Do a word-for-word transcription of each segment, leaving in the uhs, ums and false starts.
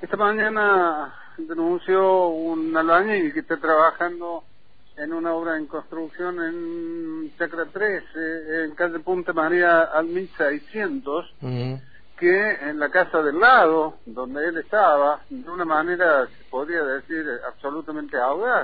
Esta mañana denunció un albañil que está trabajando en una obra en construcción en Chacra tres, eh, en calle Punta María al mil seiscientos, uh-huh. que en la casa del lado, donde él estaba, de una manera, se podría decir, absolutamente audaz,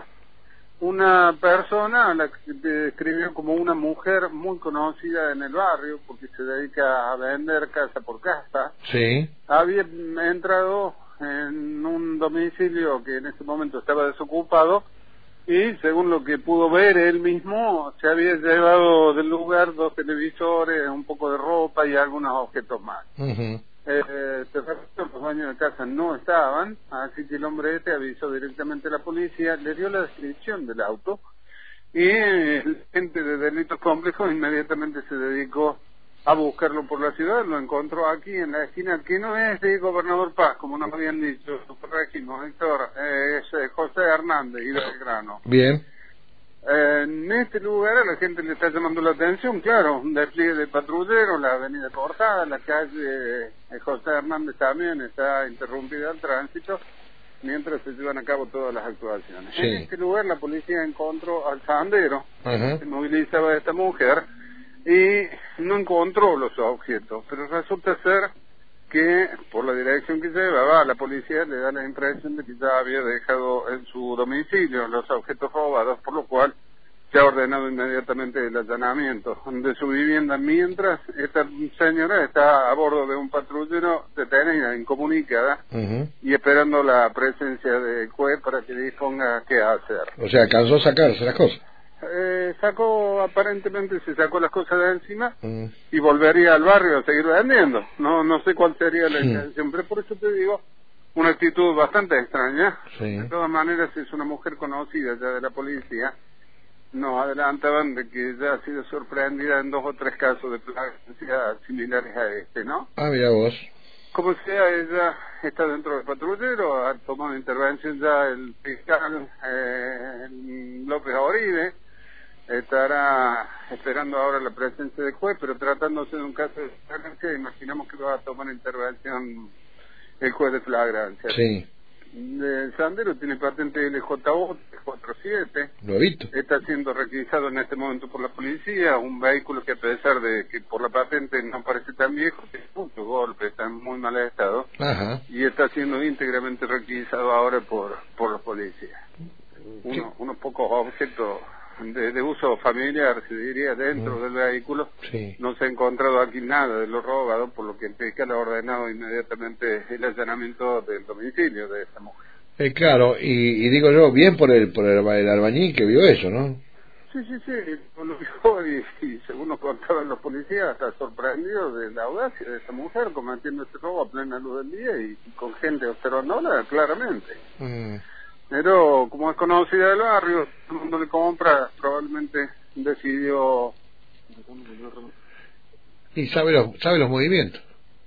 una persona a la que describió como una mujer muy conocida en el barrio, porque se dedica a vender casa por casa, sí. había entrado en un domicilio que en ese momento estaba desocupado y, según lo que pudo ver él mismo, se había llevado del lugar dos televisores, un poco de ropa y algunos objetos más. Uh-huh. Eh, los dueños de casa no estaban, así que el hombre este avisó directamente a la policía, le dio la descripción del auto y el gente de delitos complejos inmediatamente se dedicó a buscarlo por la ciudad. Lo encontró aquí en la esquina, que no es de Gobernador Paz, como nos habían dicho, corregimos, Héctor, eh, es eh, José Hernández y Belgrano. Bien. Eh, en este lugar a la gente le está llamando la atención, claro, un despliegue de patrulleros, la avenida cortada, la calle eh, José Hernández también está interrumpida al tránsito, mientras se llevan a cabo todas las actuaciones. Sí. En este lugar la policía encontró al sandero, uh-huh. que movilizaba a esta mujer, y no encontró los objetos, pero resulta ser que por la dirección que llevaba, la policía le da la impresión de que ya había dejado en su domicilio los objetos robados, por lo cual se ha ordenado inmediatamente el allanamiento de su vivienda, mientras esta señora está a bordo de un patrullero detenida, incomunicada, uh-huh. y esperando la presencia del juez para que disponga qué hacer. O sea, alcanzó a sacarse las cosas. Eh, sacó, aparentemente se sacó las cosas de encima mm. y volvería al barrio a seguir vendiendo. No no sé cuál sería la sí. intención, pero por eso te digo, una actitud bastante extraña. Sí. De todas maneras, es una mujer conocida ya de la policía. Nos adelantaban de que ya ha sido sorprendida en dos o tres casos de flagrancia similares a este, ¿no? Ah, mira vos. Como sea, ella está dentro del patrullero, ha tomado intervención ya el fiscal eh, López Oribe. Estará esperando ahora la presencia del juez, pero tratándose de un caso de flagrancia, imaginamos que va a tomar intervención el juez de flagrancia. Sí. El sandero tiene patente L J O tres cuatro siete. Lo he visto. Está siendo requisado en este momento por la policía, un vehículo que, a pesar de que por la patente no parece tan viejo, tiene muchos golpes, está en muy mal estado. Ajá. Y está siendo íntegramente requisado ahora por por la policía. Uno, unos pocos objetos De, de uso familiar, se diría, dentro mm. del vehículo. Sí. No se ha encontrado aquí nada de lo robado, por lo que el fiscal ha ordenado inmediatamente el allanamiento del domicilio de esta mujer. Eh, claro, y, y digo yo, bien por el por el, el albañil que vio eso, ¿no? Sí, sí, sí, lo vio y, y según nos contaban los policías, está sorprendido de la audacia de esta mujer cometiendo este robo a plena luz del día y, y con gente observándola claramente. Mm. Pero como es conocida del barrio, todo el mundo le compra, probablemente decidió... Y sabe los, sabe los movimientos.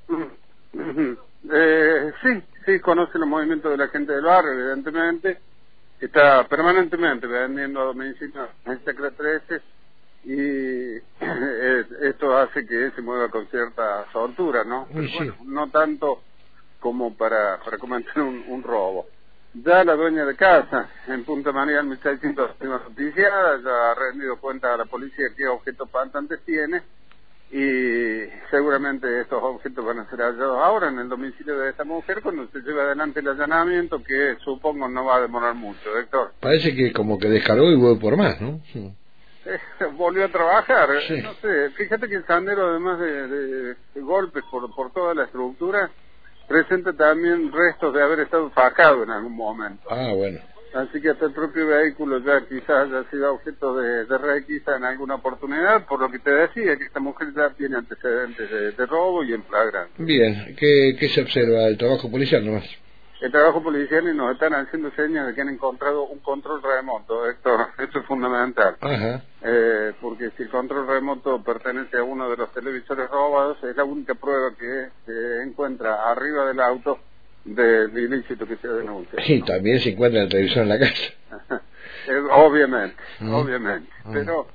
eh, sí, sí, conoce los movimientos de la gente del barrio, evidentemente. Está permanentemente vendiendo a domicilio en Chacra trece y esto hace que se mueva con cierta soltura, ¿no? Pero sí. Bueno, no tanto como para, para cometer un, un robo. Ya la dueña de casa, en Punta María, mil seiscientos, noticiada, ya ha rendido cuenta a la policía qué objetos faltantes tiene y seguramente estos objetos van a ser hallados ahora en el domicilio de esta mujer cuando se lleve adelante el allanamiento, que supongo no va a demorar mucho, Héctor. Parece que como que descargó y vuelve por más, ¿no? Sí. Eh, volvió a trabajar, sí. No sé, fíjate que el sandero, además de, de, de golpes por, por toda la estructura, presenta también restos de haber estado fajado en algún momento. Ah, bueno. Así que hasta el propio vehículo ya quizás haya sido objeto de, de requisa en alguna oportunidad, por lo que te decía, que esta mujer ya tiene antecedentes de, de robo y en flagrante. Bien, ¿qué, qué se observa? El trabajo policial nomás. El trabajo policial, y nos están haciendo señas de que han encontrado un control remoto, Héctor. Esto es fundamental. Ajá. Eh, porque si el control remoto pertenece a uno de los televisores robados, es la única prueba que se encuentra arriba del auto del ilícito que se denuncia. Sí, ¿no? También se encuentra el televisor en la casa. eh, obviamente, mm. obviamente. Mm. Pero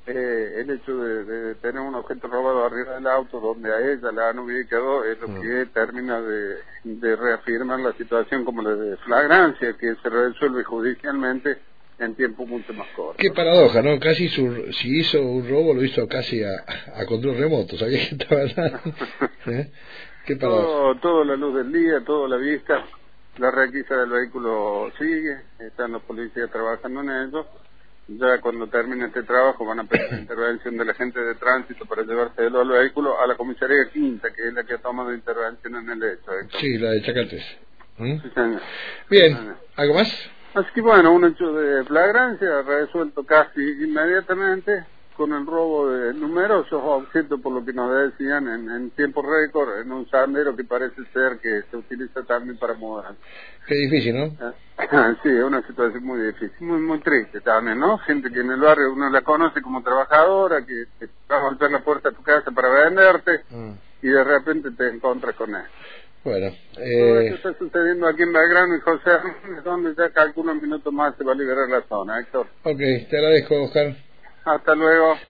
eh, el hecho de, de tener un objeto robado arriba del auto donde a ella la han ubicado es lo mm. que termina de, de reafirmar la situación como la de flagrancia, que se resuelve judicialmente en tiempo mucho más corto. Qué paradoja, ¿no? Casi su, si hizo un robo, lo hizo casi a, a control remoto, ¿sabía que estaba allá? ¿Eh? Qué paradoja. Todo, todo la luz del día, todo la vista, la requisa del vehículo sigue, están los policías trabajando en ello. Ya cuando termine este trabajo van a pedir la intervención de la gente de tránsito para llevárselo al vehículo a la comisaría quinta, que es la que ha tomado intervención en el hecho. Héctor. Sí, la de Chacates. ¿Mm? Sí, señor. Bien, Sí, señor. ¿Algo más? Así que bueno, un hecho de flagrancia resuelto casi inmediatamente con el robo de numerosos objetos, por lo que nos decían, en, en tiempo récord, en un sandero que parece ser que se utiliza también para mudar. Qué difícil, ¿no? Sí, es una situación muy difícil, muy muy triste también, ¿no? Gente que en el barrio uno la conoce como trabajadora, que, que va a golpear la puerta de tu casa para venderte, mm. y de repente te encuentras con él. Bueno, eh... todo esto está sucediendo aquí en Belgrano y José, donde ya calculo un minuto más se va a liberar la zona, Héctor. Ok, te agradezco, Oscar. Hasta luego.